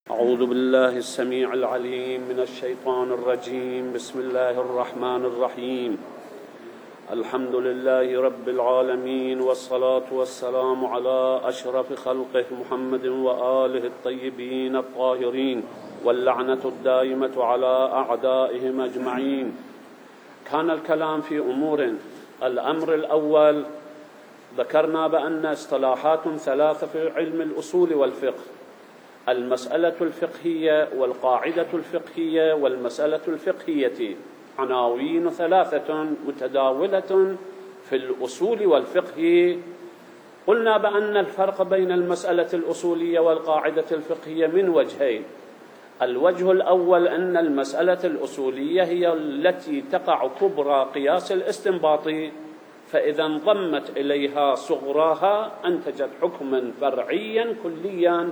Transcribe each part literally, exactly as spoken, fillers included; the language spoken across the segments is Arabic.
أعوذ بالله السميع العليم من الشيطان الرجيم. بسم الله الرحمن الرحيم. الحمد لله رب العالمين، والصلاة والسلام على أشرف خلقه محمد وآله الطيبين الطاهرين، واللعنة الدائمة على أعدائهم أجمعين. كان الكلام في أمور. الأمر الأول، ذكرنا بأن اصطلاحات ثلاثة في علم الأصول والفقه: المسألة الفقهية والقاعدة الفقهية والمسألة الفقهية، عناوين ثلاثة متداولة في الأصول والفقه. قلنا بأن الفرق بين المسألة الأصولية والقاعدة الفقهية من وجهين. الوجه الأول أن المسألة الأصولية هي التي تقع كبرى قياس الاستنباط، فإذا انضمت إليها صغراها أنتجت حكما فرعيا كليا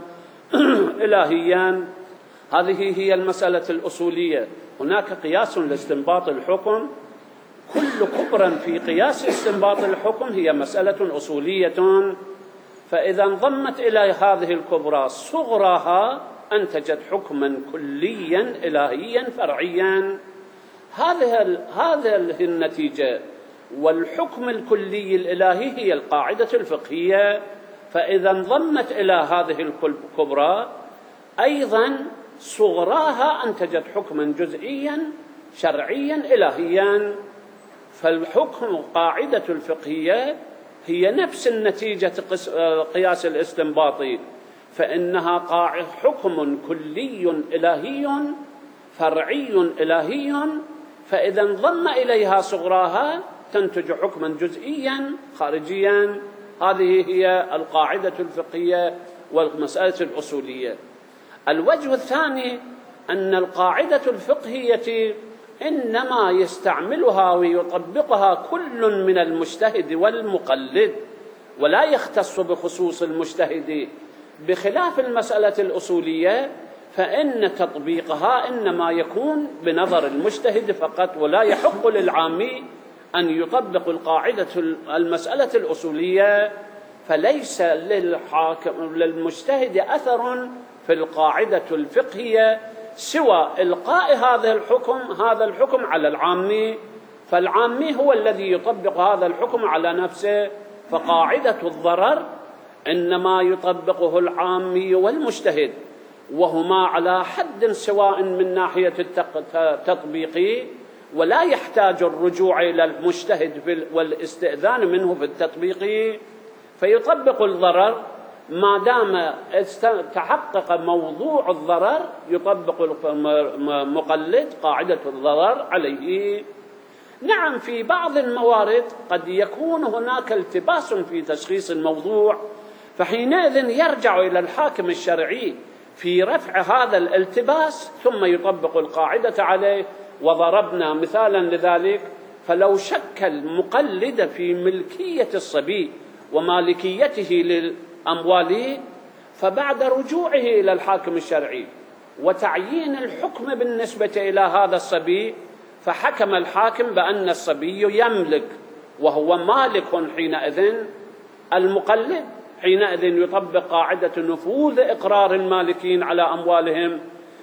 إلهيا. هذه هي المسألة الأصولية. هناك قياس لاستنباط الحكم، كل كبرى في قياس استنباط الحكم هي مسألة أصولية، فإذا انضمت إلى هذه الكبرى صغراها أنتجت حكما كليا إلهيا فرعيا. هذه هذه النتيجة، والحكم الكلي الإلهي هي القاعدة الفقهية. فإذا انضمت إلى هذه الكبرى أيضا صغراها أنتجت حكما جزئيا شرعيا إلهيا. فالحكم القاعدة الفقهية هي نفس النتيجة قياس الاستنباطي، فإنها حكم كلي إلهي فرعي إلهي، فإذا انضم إليها صغراها تنتج حكما جزئيا خارجيا. هذه هي القاعدة الفقهية والمسألة الأصولية. الوجه الثاني أن القاعدة الفقهية إنما يستعملها ويطبقها كل من المجتهد والمقلد، ولا يختص بخصوص المجتهد، بخلاف المسألة الأصولية فإن تطبيقها إنما يكون بنظر المجتهد فقط، ولا يحق للعامي أن يطبق القاعدة المسألة الأصولية. فليس للحاكم للمجتهد أثر في القاعدة الفقهية سوى إلقاء هذا الحكم هذا الحكم على العامي، فالعامي هو الذي يطبق هذا الحكم على نفسه. فقاعدة الضرر إنما يطبقه العامي والمجتهد، وهما على حد سواء من ناحية التطبيق، ولا يحتاج الرجوع إلى المجتهد والاستئذان منه في التطبيق، فيطبق الضرر ما دام تحقق موضوع الضرر، يطبق المقلد قاعدة الضرر عليه. نعم، في بعض الموارد قد يكون هناك التباس في تشخيص الموضوع، فحينئذ يرجع إلى الحاكم الشرعي في رفع هذا الالتباس ثم يطبق القاعدة عليه. وضربنا مثالا لذلك: فلو شك المقلد في ملكية الصبي ومالكيته للأموال، فبعد رجوعه إلى الحاكم الشرعي وتعيين الحكم بالنسبة إلى هذا الصبي، فحكم الحاكم بأن الصبي يملك وهو مالك حينئذ، المقلد حينئذ يطبق قاعدة نفوذ إقرار المالكين على أموالهم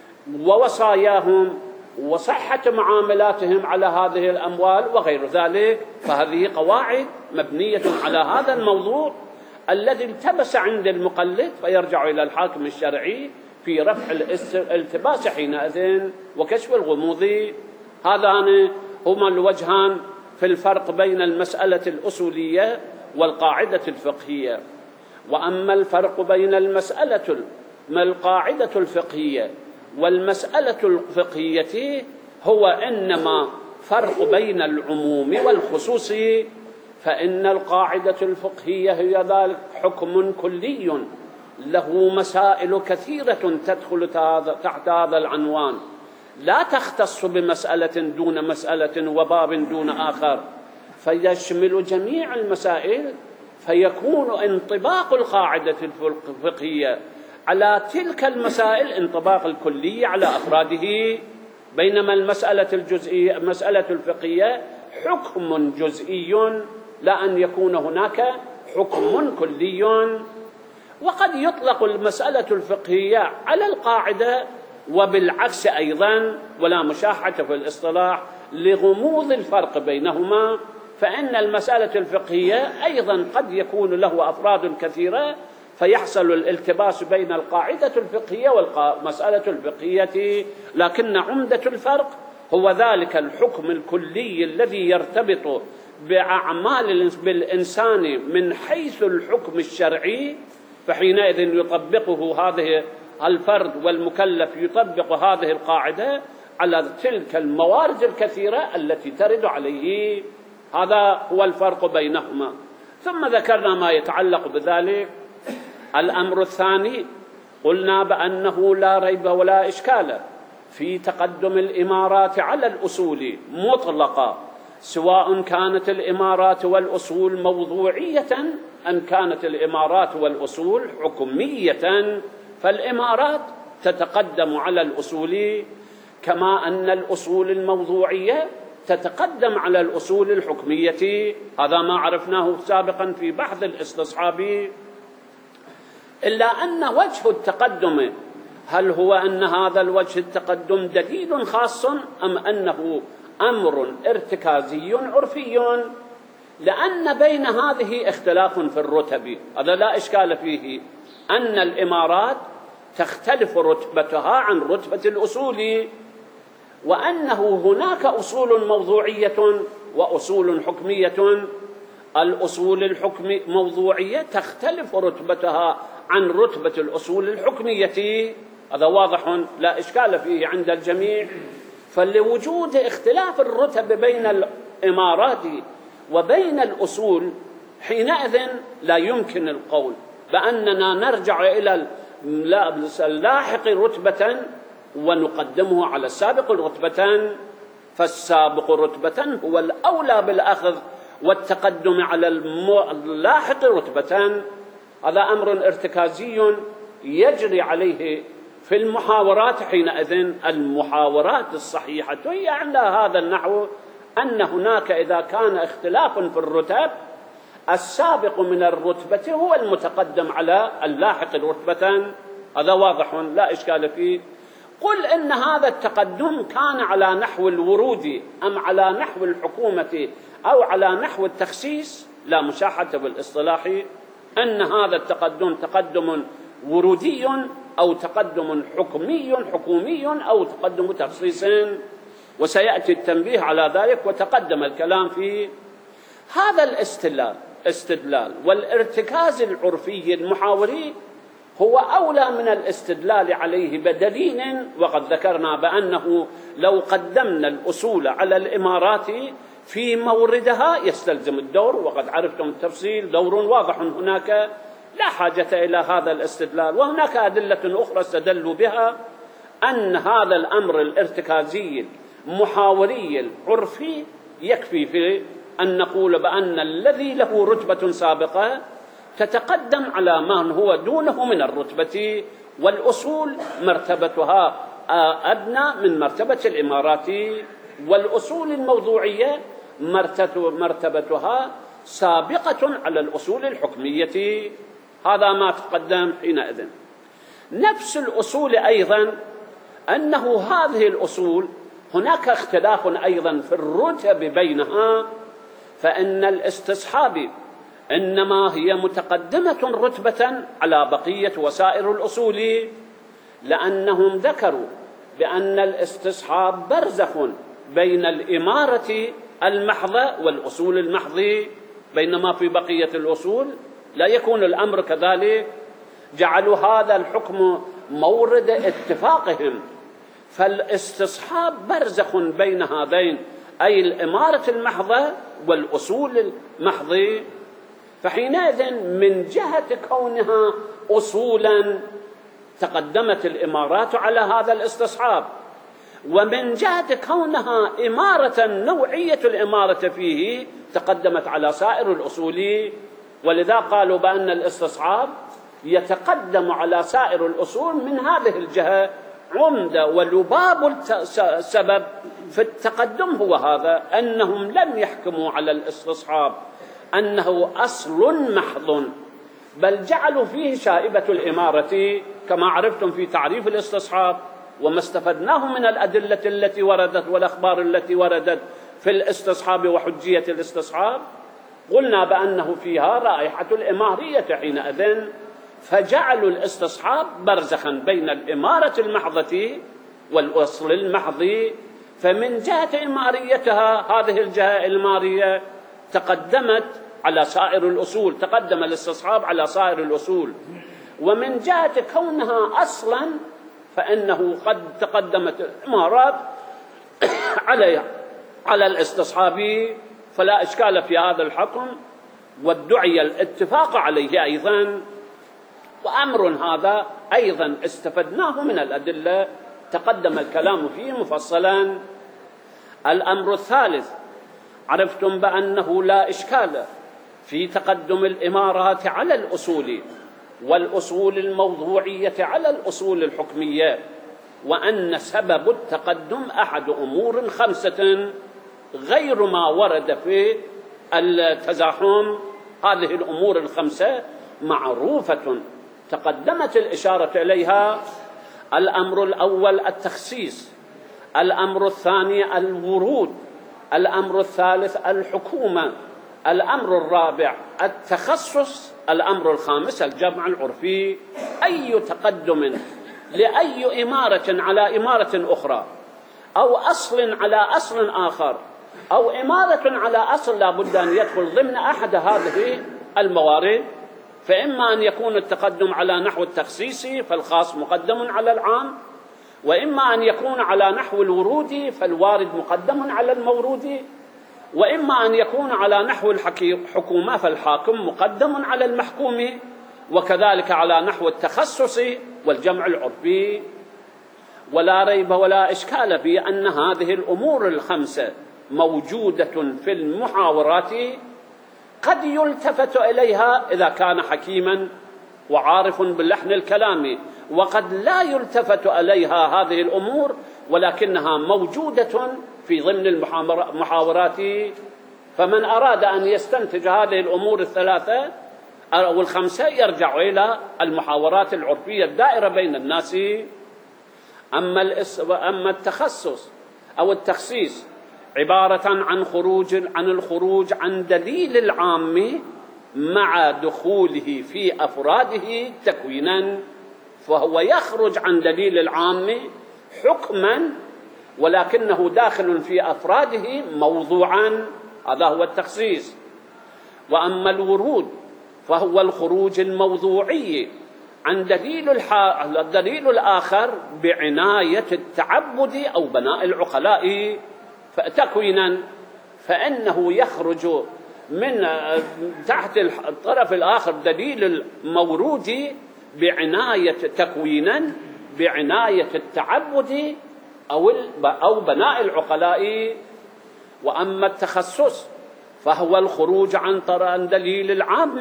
ووصاياهم وصحة معاملاتهم على هذه الأموال وغير ذلك. فهذه قواعد مبنية على هذا الموضوع الذي التبس عند المقلد، فيرجع إلى الحاكم الشرعي في رفع الالتباس حينئذ وكشف الغموض. هذان هما الوجهان في الفرق بين المسألة الأصولية والقاعدة الفقهية. وأما الفرق بين المسألة القاعدة الفقهية والمسألة الفقهية هو إنما فرق بين العموم والخصوص، فإن القاعدة الفقهية هي ذلك حكم كلي له مسائل كثيرة تدخل تحت هذا العنوان، لا تختص بمسألة دون مسألة وباب دون آخر، فيشمل جميع المسائل، فيكون انطباق القاعدة الفقهية على تلك المسائل انطباق الكلي على أفراده، بينما المسألة الجزئية المسألة الفقهية حكم جزئي، لا أن يكون هناك حكم كلي. وقد يطلق المسألة الفقهية على القاعدة وبالعكس أيضا، ولا مشاحة في الاصطلاح لغموض الفرق بينهما، فإن المسألة الفقهية أيضا قد يكون له أفراد كثيرة فيحصل الالتباس بين القاعدة الفقهية والمسألة الفقهية، لكن عمدة الفرق هو ذلك الحكم الكلي الذي يرتبط بأعمال بالإنسان من حيث الحكم الشرعي، فحينئذ يطبقه هذه الفرد والمكلف يطبق هذه القاعدة على تلك الموارد الكثيرة التي ترد عليه. هذا هو الفرق بينهما. ثم ذكرنا ما يتعلق بذلك. الأمر الثاني قلنا بأنه لا ريب ولا إشكال في تقدم الإمارات على الأصول مطلقة، سواء كانت الإمارات والأصول موضوعية أم كانت الإمارات والأصول حكمية، فالإمارات تتقدم على الأصول كما أن الأصول الموضوعية تتقدم على الأصول الحكمية. هذا ما عرفناه سابقا في بحث الاستصحاب. إلا أن وجه التقدم، هل هو أن هذا الوجه التقدم دليل خاص أم أنه أمر ارتكازي عرفي؟ لأن بين هذه اختلاف في الرتب، هذا لا إشكال فيه، أن الإمارات تختلف رتبتها عن رتبة الأصول، وأنه هناك أصول موضوعية وأصول حكمية. الأصول الحكم موضوعية تختلف رتبتها عن رتبة الأصول الحكمية، هذا واضح لا إشكال فيه عند الجميع. فلوجود اختلاف الرتب بين الإمارات وبين الأصول، حينئذ لا يمكن القول بأننا نرجع إلى اللاحق رتبة ونقدمه على السابق رتبة، فالسابق رتبة هو الأولى بالأخذ والتقدم على اللاحق رتبة. هذا أمر ارتكازي يجري عليه في المحاورات. حينئذ المحاورات الصحيحة هي على هذا النحو، أن هناك إذا كان اختلاف في الرتب، السابق من الرتبة هو المتقدم على اللاحق رتبة. هذا واضح لا إشكال فيه. قل إن هذا التقدم كان على نحو الورود أم على نحو الحكومة أو على نحو التخصيص، لا مشاحة بالاصطلاح، أن هذا التقدم تقدم ورودي أو تقدم حكمي حكومي أو تقدم تخصيص، وسيأتي التنبيه على ذلك وتقدم الكلام فيه. هذا الاستدلال استدلال والارتكاز العرفي المحاوري هو أولى من الاستدلال عليه بدليل، وقد ذكرنا بأنه لو قدمنا الأصول على الإمارات في موردها يستلزم الدور، وقد عرفتم التفصيل، دور واضح هناك لا حاجة إلى هذا الاستدلال. وهناك أدلة أخرى استدلوا بها أن هذا الأمر الارتكازي المحاوري العرفي يكفي في أن نقول بأن الذي له رتبة سابقة تتقدم على من هو دونه من الرتبة، والأصول مرتبتها أدنى من مرتبة الإمارات، والأصول الموضوعية مرتبتها سابقة على الأصول الحكمية. هذا ما تقدم حينئذ. نفس الأصول أيضا أنه هذه الأصول هناك اختلاف أيضا في الرتب بينها، فإن الاستصحاب إنما هي متقدمة رتبة على بقية وسائر الأصول، لأنهم ذكروا بأن الاستصحاب برزخ بين الإمارة المحضة والأصول المحضة، بينما في بقية الأصول لا يكون الأمر كذلك. جعلوا هذا الحكم مورد اتفاقهم، فالاستصحاب برزخ بين هذين، أي الإمارة المحضة والأصول المحضة. فحينئذ من جهة كونها أصولا تقدمت الإمارات على هذا الاستصحاب، ومن جهة كونها إمارة نوعية الإمارة فيه تقدمت على سائر الأصول. ولذا قالوا بأن الاستصحاب يتقدم على سائر الأصول من هذه الجهة. عمدة ولباب السبب في التقدم هو هذا، أنهم لم يحكموا على الاستصحاب أنه أصل محض بل جعلوا فيه شائبة الإمارة كما عرفتم في تعريف الاستصحاب، وما استفدناه من الأدلة التي وردت والأخبار التي وردت في الاستصحاب وحجية الاستصحاب، قلنا بأنه فيها رائحة الإمارية حينئذ، فجعلوا الاستصحاب برزخا بين الإمارة المحضة والأصل المحض. فمن جهة إماريتها هذه الجهة الإمارية تقدمت على سائر الأصول، تقدم الاستصحاب على سائر الأصول. ومن جهة كونها أصلا فإنه قد تقدمت الإمارات عليها على الاستصحاب، فلا إشكال في هذا الحكم، وادعي الاتفاق عليه أيضا. وأمر هذا أيضا استفدناه من الأدلة تقدم الكلام فيه مفصلا. الأمر الثالث، عرفتم بأنه لا إشكال في تقدم الإمارات على الأصول والأصول الموضوعية على الأصول الحكمية، وأن سبب التقدم أحد أمور خمسة غير ما ورد في التزاحم. هذه الأمور الخمسة معروفة تقدمت الإشارة إليها. الأمر الأول التخصيص، الأمر الثاني الورود، الأمر الثالث الحكومة، الأمر الرابع التخصص، الأمر الخامس الجمع العرفي. أي تقدم لأي إمارة على إمارة أخرى، أو أصل على أصل آخر، أو إمارة على أصل، لا بد أن يدخل ضمن أحد هذه الموارد. فإما أن يكون التقدم على نحو التخصيص فالخاص مقدم على العام، وإما أن يكون على نحو الورود فالوارد مقدم على المورود، وإما أن يكون على نحو الحكومة فالحاكم مقدم على المحكوم، وكذلك على نحو التخصص والجمع العرفي. ولا ريب ولا إشكال في أن هذه الأمور الخمسة موجودة في المحاورات، قد يلتفت إليها إذا كان حكيما وعارف باللحن الكلامي، وقد لا يلتفت إليها هذه الأمور ولكنها موجودة في ضمن المحاورات. فمن أراد أن يستنتج هذه الأمور الثلاثة أو الخمسة يرجع إلى المحاورات العرفية الدائرة بين الناس. أما التخصص أو التخصيص عبارة عن خروج عن الخروج عن دليل العام مع دخوله في أفراده تكوينا، فهو يخرج عن دليل العام حكما ولكنه داخل في أفراده موضوعا، هذا هو التخصيص. وأما الورود فهو الخروج الموضوعي عن دليل الدليل الآخر بعناية التعبد أو بناء العقلاء تكوينا، فإنه يخرج من تحت الطرف الآخر دليل المورود بعناية تكوينا بعناية التعبد أو أو بناء العقلاء. وأما التخصص فهو الخروج عن عن دليل العام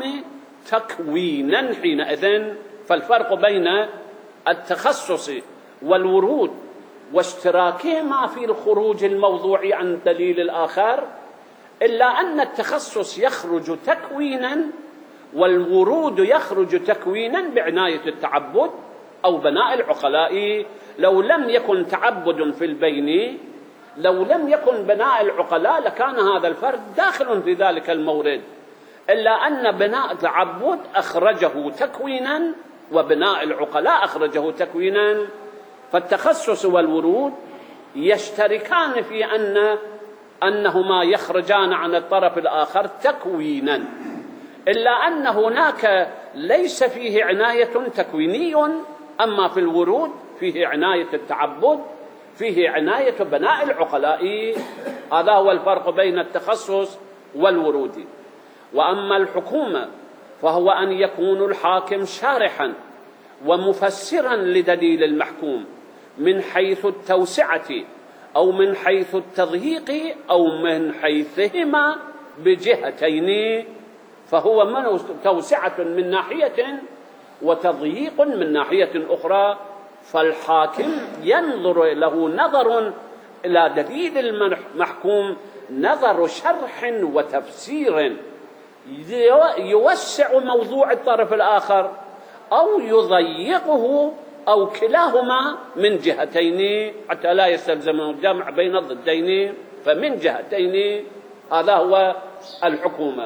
تكوينا حينئذ. فالفرق بين التخصص والورود واشتراكهما في الخروج الموضوعي عن دليل الآخر، إلا أن التخصص يخرج تكوينا والورود يخرج تكوينا بعناية التعبد أو بناء العقلاء. لو لم يكن تعبد في البين، لو لم يكن بناء العقلاء، لكان هذا الفرد داخل في ذلك المورد، إلا أن بناء التعبد أخرجه تكوينا وبناء العقلاء أخرجه تكوينا. فالتخصص والورود يشتركان في أن أنهما يخرجان عن الطرف الآخر تكوينا، إلا أن هناك ليس فيه عناية تكويني، أما في الورود فيه عناية التعبد، فيه عناية بناء العقلاء. هذا هو الفرق بين التخصص والورود. وأما الحكومة فهو أن يكون الحاكم شارحا ومفسرا لدليل المحكوم من حيث التوسعة أو من حيث التضييق أو من حيثهما بجهتين، فهو من توسعة من ناحية وتضييق من ناحية أخرى. فالحاكم ينظر له نظر إلى دليل المحكوم نظر شرح وتفسير، يوسع موضوع الطرف الآخر أو يضيقه أو كلاهما من جهتين حتى لا يستلزم الجمع بين الضدين، فمن جهتين هذا هو الحكومة.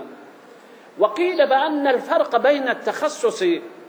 وقيل بأن الفرق بين التخصص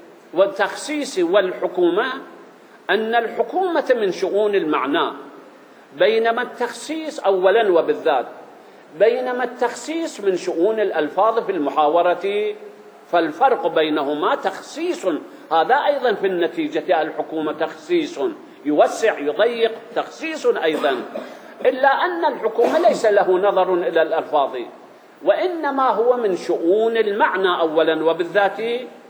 والتخصيص والحكومة أن الحكومة من شؤون المعنى، بينما التخصيص أولا وبالذات بينما التخصيص من شؤون الألفاظ في المحاورة، فالفرق بينهما تخصيص، هذا أيضا في النتيجة الحكومة تخصيص يوسع يضيق تخصيص أيضا، إلا أن الحكومة ليس له نظر إلى الألفاظ، وإنما هو من شؤون المعنى أولا وبالذات،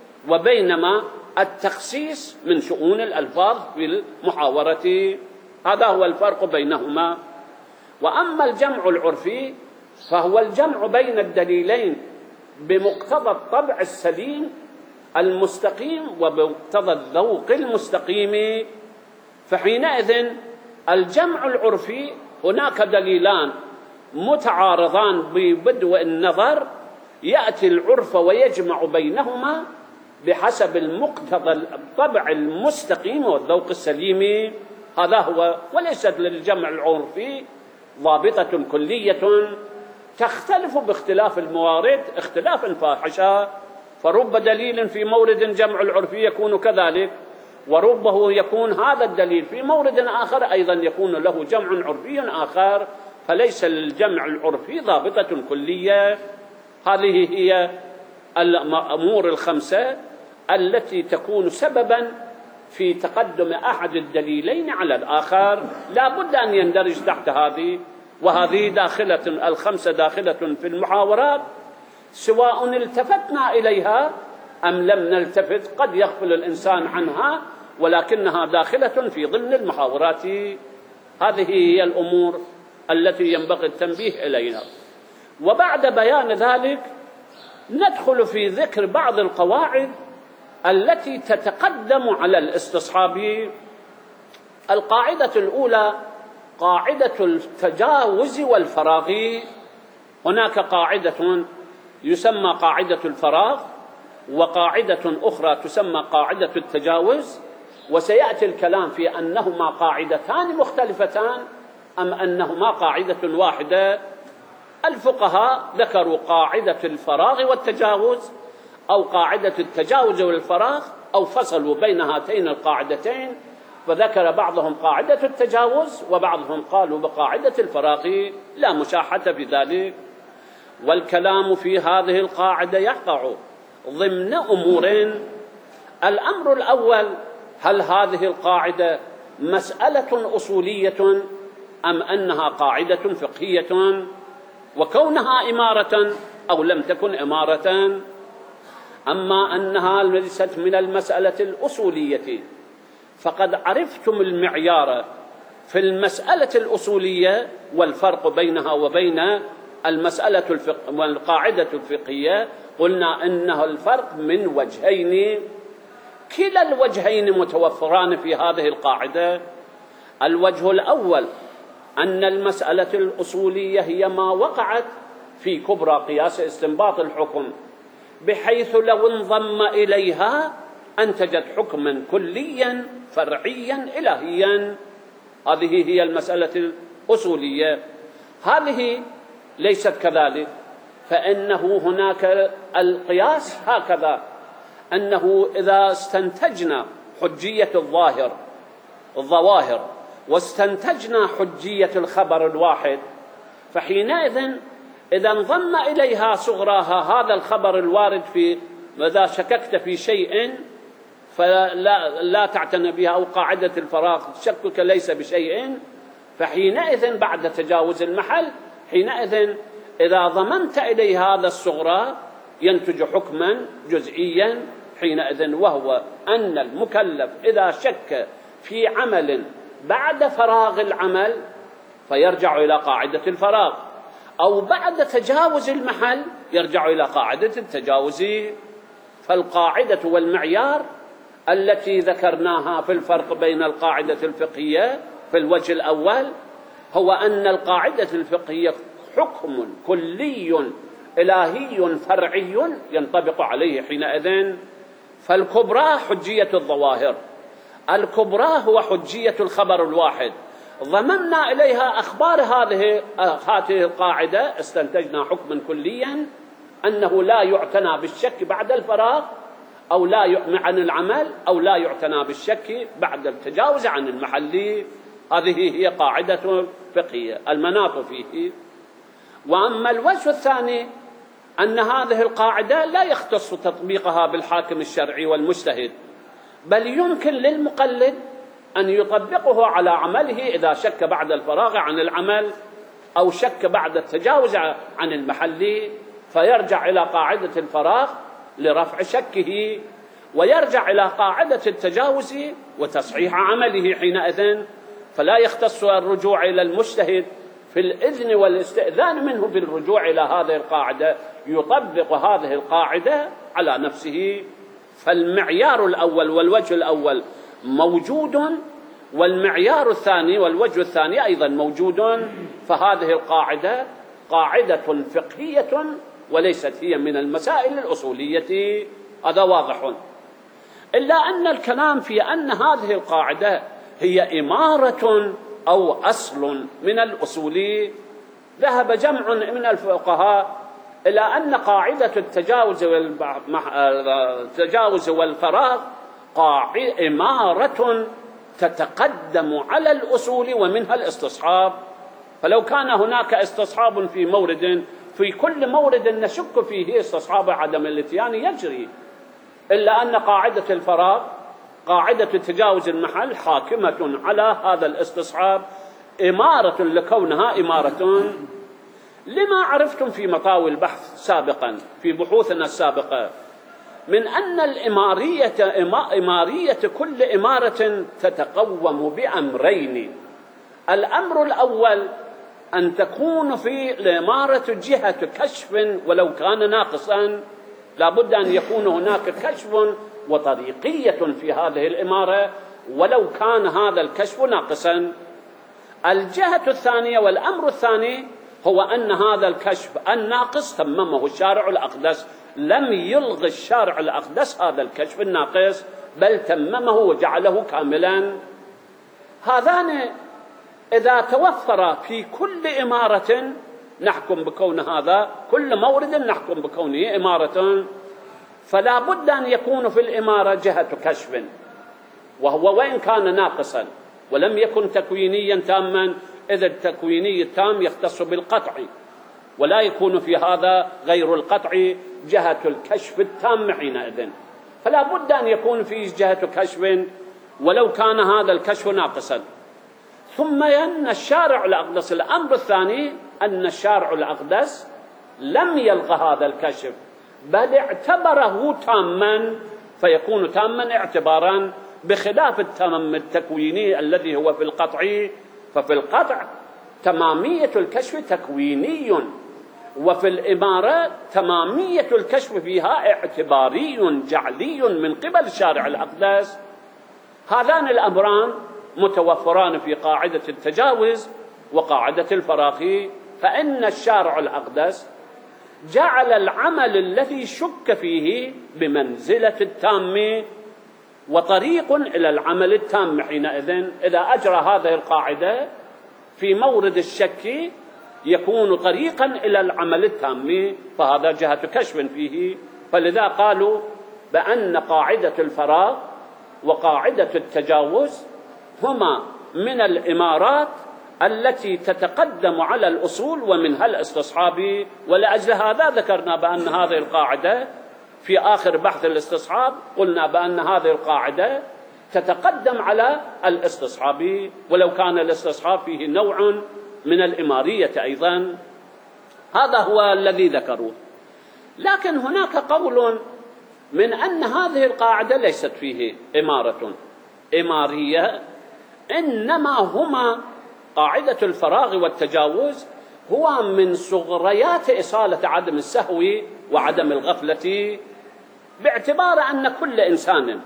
وبينما التخصيص من شؤون الألفاظ في المحاورة، هذا هو الفرق بينهما. وأما الجمع العرفي فهو الجمع بين الدليلين بمقتضى الطبع السليم المستقيم وبمقتضى الذوق المستقيم. فحينئذ الجمع العرفي هناك دليلان متعارضان ببدو النظر، يأتي العرف ويجمع بينهما بحسب المقتضى الطبع المستقيم والذوق السليم، هذا هو. وليست للجمع العرفي ضابطة كلية تختلف باختلاف الموارد اختلافا فاحشا، فرب دليل في مورد جمع العرفي يكون كذلك، وربه يكون هذا الدليل في مورد آخر أيضا يكون له جمع عرفي آخر، فليس للجمع العرفي ضابطة كلية. هذه هي الأمور الخمسة التي تكون سببا في تقدم أحد الدليلين على الآخر، لا بد أن يندرج تحت هذه، وهذه داخلة الخمسة داخلة في المحاورات، سواء التفتنا إليها أم لم نلتفت، قد يغفل الإنسان عنها، ولكنها داخلة في ضمن المحاورات. هذه هي الأمور التي ينبغي التنبيه إليها. وبعد بيان ذلك ندخل في ذكر بعض القواعد التي تتقدم على الاستصحاب. القاعدة الأولى قاعدة التجاوز والفراغ. هناك قاعدة يسمى قاعدة الفراغ، وقاعدة أخرى تسمى قاعدة التجاوز، وسيأتي الكلام في أنهما قاعدتان مختلفتان أم أنهما قاعدة واحدة. الفقهاء ذكروا قاعدة الفراغ والتجاوز أو قاعدة التجاوز والفراغ، أو فصلوا بين هاتين القاعدتين، فذكر بعضهم قاعدة التجاوز وبعضهم قالوا بقاعدة الفراغ، لا مشاحة في ذلك. والكلام في هذه القاعدة يقع ضمن أمورين. الأمر الأول، هل هذه القاعدة مسألة أصولية أم أنها قاعدة فقهية، وكونها إمارة أو لم تكن إمارة. أما أنها ليست من المسألة الأصولية فقد عرفتم المعيار في المسألة الأصولية والفرق بينها وبين المسألة الفقه والقاعدة الفقهية. قلنا إنه الفرق من وجهين، كلا الوجهين متوفران في هذه القاعدة. الوجه الأول أن المسألة الأصولية هي ما وقعت في كبرى قياس استنباط الحكم، بحيث لو انضم إليها أنتجت حكما كليا فرعيا إلهيا. هذه هي المسألة الأصولية. هذه ليست كذلك، فإنه هناك القياس هكذا، أنه إذا استنتجنا حجية الظاهر الظواهر واستنتجنا حجية الخبر الواحد، فحينئذ إذا انضم إليها صغراها هذا الخبر الوارد في، إذا شككت في شيء فلا لا تعتنى بها، أو قاعدة الفراغ شكك ليس بشيء، فحينئذ بعد تجاوز المحل حينئذ إذا ضمنت إليه هذا الصغرى ينتج حكما جزئيا حينئذ، وهو أن المكلف إذا شك في عمل بعد فراغ العمل فيرجع إلى قاعدة الفراغ، أو بعد تجاوز المحل يرجع إلى قاعدة التجاوز. فالقاعدة والمعيار التي ذكرناها في الفرق بين القاعدة الفقهية في الوجه الأول هو أن القاعدة الفقهية حكم كلي إلهي فرعي ينطبق عليه حينئذ. فالكبرى حجية الظواهر، الكبرى هو حجية الخبر الواحد. ضممنا إليها أخبار هذه هذه القاعدة، استنتجنا حكما كليا أنه لا يعتنى بالشك بعد الفراغ، أو لا يعمى عن العمل، أو لا يعتنى بالشك بعد التجاوز عن المحل. هذه هي قاعدة فقهية المناط فيه. وأما الوجه الثاني أن هذه القاعدة لا يختص تطبيقها بالحاكم الشرعي والمجتهد، بل يمكن للمقلد أن يطبقه على عمله إذا شك بعد الفراغ عن العمل أو شك بعد التجاوز عن المحل، فيرجع إلى قاعدة الفراغ لرفع شكه، ويرجع إلى قاعدة التجاوز وتصحيح عمله حينئذ. فلا يختص الرجوع إلى المجتهد في الإذن والاستئذان منه بالرجوع إلى هذه القاعدة، يطبق هذه القاعدة على نفسه. فالمعيار الأول والوجه الأول موجود، والمعيار الثاني والوجه الثاني أيضا موجود. فهذه القاعدة قاعدة فقهية وليست هي من المسائل الأصولية، هذا واضح. إلا أن الكلام في أن هذه القاعدة هي إمارة أو أصل من الأصول، ذهب جمع من الفقهاء إلى أن قاعدة التجاوز والتجاوز والفراغ إمارة تتقدم على الأصول ومنها الاستصحاب. فلو كان هناك استصحاب في مورد، في كل مورد نشك فيه استصحاب عدم الاتيان يجري، إلا أن قاعدة الفراغ قاعدة تجاوز المحل حاكمة على هذا الاستصحاب، إمارة لكونها إمارة. لما عرفتم في مطاوي البحث سابقا في بحوثنا السابقة من أن الإمارية إمارية كل إمارة تتقوم بأمرين. الأمر الأول أن تكون في الإمارة جهة كشف ولو كان ناقصا، لا بد أن يكون هناك كشف وطريقية في هذه الإمارة ولو كان هذا الكشف ناقصا. الجهة الثانية والأمر الثاني هو أن هذا الكشف الناقص تممه الشارع الأقدس، لم يلغ الشارع الأقدس هذا الكشف الناقص بل تممه وجعله كاملا. هذان إذا توفر في كل إمارة نحكم بكون هذا، كل مورد نحكم بكونه إمارة. فلا بد أن يكون في الإمارة جهة كشف، وهو وإن كان ناقصا ولم يكن تكوينيا تاما، إذ التكويني التام يختص بالقطع، ولا يكون في هذا غير القطع جهة الكشف التام حينئذ. فلا بد أن يكون فيه جهة كشف ولو كان هذا الكشف ناقصا. ثم أن الشارع الأقدس، الأمر الثاني أن الشارع الأقدس لم يلغ هذا الكشف بل اعتبره تاما، فيكون تاما اعتبارا، بخلاف التمام التكويني الذي هو في القطع. ففي القطع تمامية الكشف تكويني، وفي الإمارة تمامية الكشف فيها اعتباري جعلي من قبل الشارع الأقدس. هذان الأمران متوفران في قاعدة التجاوز وقاعدة الفراغ. فإن الشارع الأقدس جعل العمل الذي شك فيه بمنزلة التام وطريق إلى العمل التام حينئذ. إذا أجرى هذه القاعدة في مورد الشك يكون طريقا إلى العمل التام، فهذا جهة كشف فيه. فلذا قالوا بأن قاعدة الفراغ وقاعدة التجاوز هما من الإمارات التي تتقدم على الأصول ومنها الاستصحاب. ولأجل هذا ذكرنا بأن هذه القاعدة في آخر بحث الاستصحاب قلنا بأن هذه القاعدة تتقدم على الاستصحاب، ولو كان الاستصحاب فيه نوع من الإمارية أيضا. هذا هو الذي ذكروه. لكن هناك قول من أن هذه القاعدة ليست فيه إمارة إمارية، إنما هما قاعدة الفراغ والتجاوز هو من صغريات إصالة عدم السهو وعدم الغفلة، باعتبار أن كل إنسان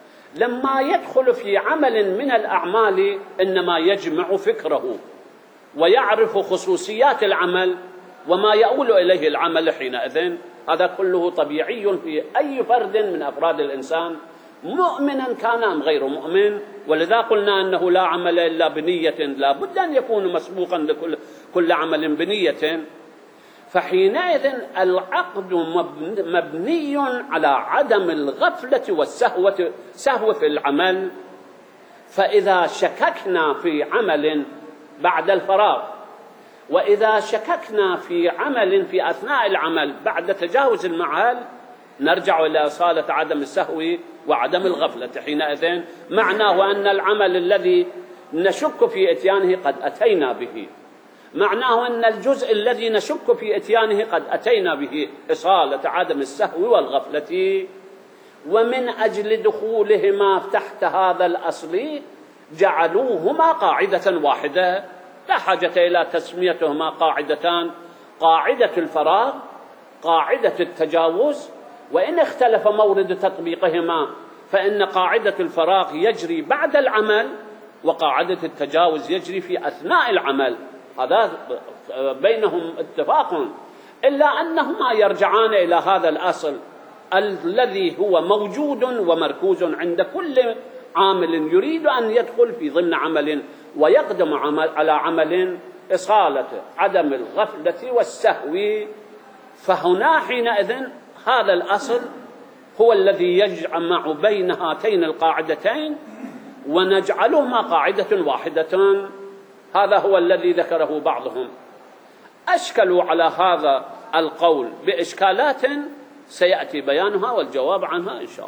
لما يدخل في عمل من الأعمال إنما يجمع فكره ويعرف خصوصيات العمل وما يؤول إليه العمل حينئذ. هذا كله طبيعي في أي فرد من أفراد الإنسان، مؤمنا كان أم غير مؤمن. ولذا قلنا أنه لا عمل إلا بنية، لا بد أن يكون مسبوقا لكل كل عمل بنية. فحينئذ العقد مبني على عدم الغفلة والسهوة سهو في العمل. فإذا شككنا في عمل بعد الفراغ، وإذا شككنا في عمل في أثناء العمل بعد تجاوز المعال، نرجع إلى إصالة عدم السهو وعدم الغفلة. حينئذ معناه أن العمل الذي نشك في إتيانه قد أتينا به، معناه أن الجزء الذي نشك في إتيانه قد أتينا به، إصالة عدم السهو والغفلة. ومن أجل دخولهما تحت هذا الأصل جعلوهما قاعدة واحدة، لا حاجة إلى تسميتهما قاعدتان: قاعدة الفراغ، قاعدة التجاوز. وإن اختلف مورد تطبيقهما فإن قاعدة الفراغ يجري بعد العمل، وقاعدة التجاوز يجري في أثناء العمل، هذا بينهم اتفاق، إلا أنهما يرجعان إلى هذا الأصل الذي هو موجود ومركوز عند كل عامل يريد أن يدخل في ضمن عمل ويقدم عمل على عمل: إصالة عدم الغفلة والسهو. فهنا حينئذ هذا الأصل هو الذي يجمع بين هاتين القاعدتين ونجعلهما قاعدة واحدة. هذا هو الذي ذكره بعضهم. أشكلوا على هذا القول بإشكالات سيأتي بيانها والجواب عنها إن شاء الله.